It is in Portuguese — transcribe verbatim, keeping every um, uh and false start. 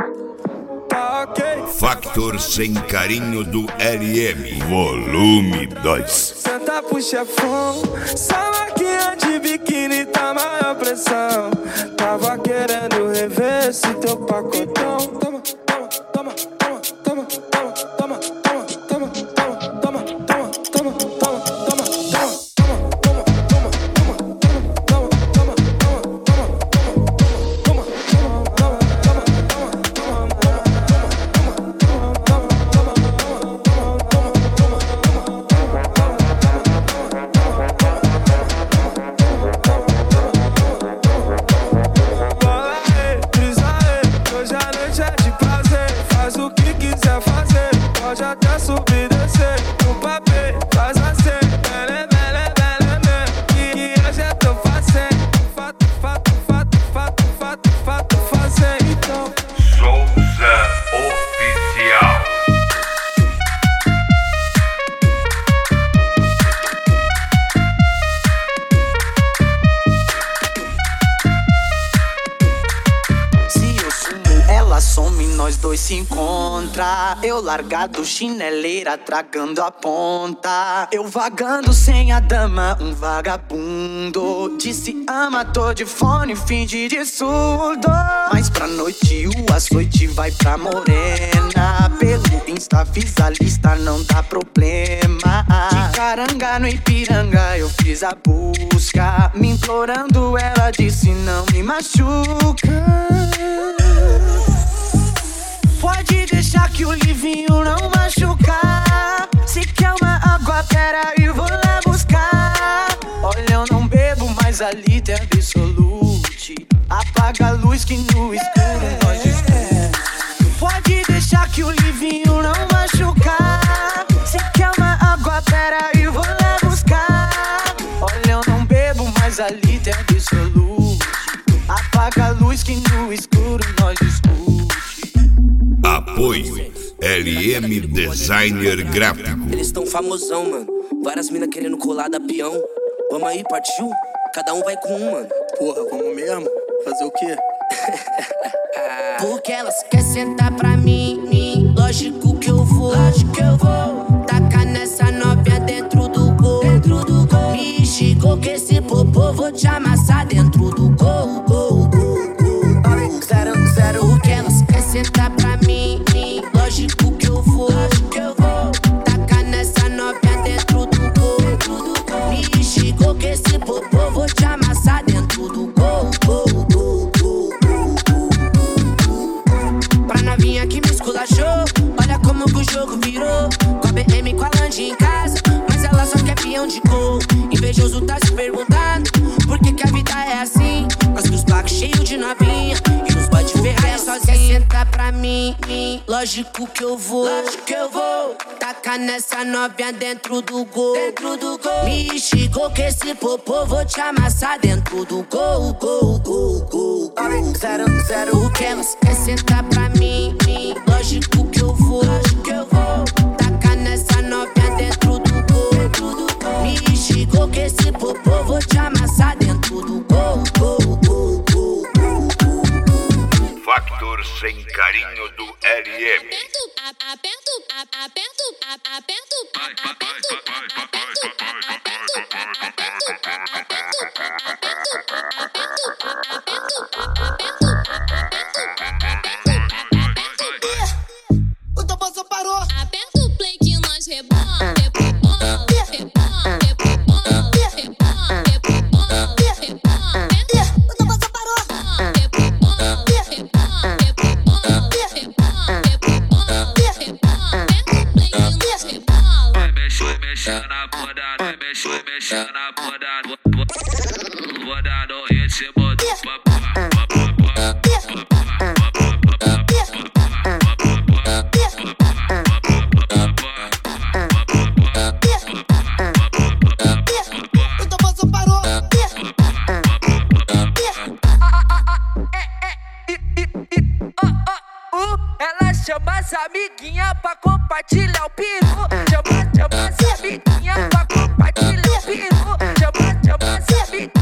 Factor Sem Carinho do L M, volume dois. Senta pro chefão, essa maquinha de biquíni tá maior pressão. Tava querendo rever esse teu pacotão. Toma, toma, toma, toma, toma, toma, toma, toma, toma, toma, toma, toma, toma, toma, se encontra, eu largado chineleira, tragando a ponta. Eu vagando sem a dama, um vagabundo. Disse ama, tô de fone, finge de surdo. Mas pra noite o açoite vai pra morena. Pelo Insta fiz a lista, não dá problema. De Caranga no Ipiranga eu fiz a busca. Me implorando, ela disse não me machuca. Pode deixar que o livinho não machucar. Se quer uma água, pera aí, vou lá buscar. Olha, eu não bebo, mas ali tem Absolute. Apaga a luz que no escuro nós discute. Pode deixar que o livinho não machucar. Se quer uma água, pera aí, vou lá buscar. Olha, eu não bebo, mas ali tem Absolute. Apaga a luz que no escuro nós discute. Apoio L M Designer Gráfico. Eles tão famosão, mano. Várias minas querendo colar da peão. Vamos aí, partiu? Cada um vai com um, mano. Porra, vamos mesmo? Fazer o quê? Porque elas querem sentar pra mim, mim. Lógico que eu vou, lógico que eu vou. Tacar nessa novinha dentro do gol, dentro do gol. Me instigou que esse popô vou te amassar dentro do gol, gol, gol, gol. Zero, zero. Porque elas querem sentar pra mim, mim. Lógico que eu vou, lógico que eu vou. Tacar nessa novinha dentro do gol, dentro do gol. Me instigou que esse popô vou te amassar dentro do gol, gol, gol, gol, gol. Pra novinha que me esculachou, olha como que o jogo virou. Com a B M, com a Land em casa, mas ela só quer peão de gol. Invejoso tá se perguntando por que que a vida é assim. Nós que os blacks cheios de novinha e nos boy de Ferrari sozinha. Quer sentar pra mim, mim, lógico que eu vou, lógico que eu vou. Tacar nessa novinha dentro do gol, dentro do gol. Me instigou que esse popô vou te amassar dentro do gol, gol, gol, gol, gol. Zero, zero. Porque elas quer sentar pra mim, mim, lógico que eu vou, lógico que eu vou. Tacar nessa novinha dentro do gol, dentro do gol. Me instigou que esse popô vou te amassar dentro do gol, gol, gol, gol, gol. Factor Sem Carinho do L M. Aperto, aperto, aperto, aperto, aperto, aperto, O Toposo parou. aperta o play que nós rebola, rebola, rebola, rebola, rebola, rebola, rebola. O Toposo parou. Rebola, rebola, rebola, rebola, rebola, rebola. Aperta o play que nós rebola. Vai mexer, mexer na bunda, vai mexer, mexer na bunda. Vou dar no ritmo do papá. O Toposo parou. Ela chama as amiguinhas pra compartilhar o peru. Chama, chama as amiguinhas pra compartilhar o peru. Chama, chama as amiguinhas